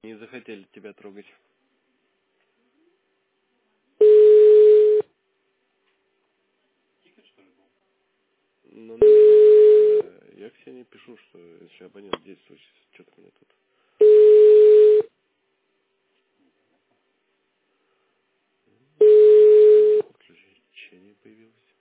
не захотели тебя трогать. Ну, на меня, да. Я Ксении пишу, что если абонент действующий, что-то мне тут. Подключение появилось.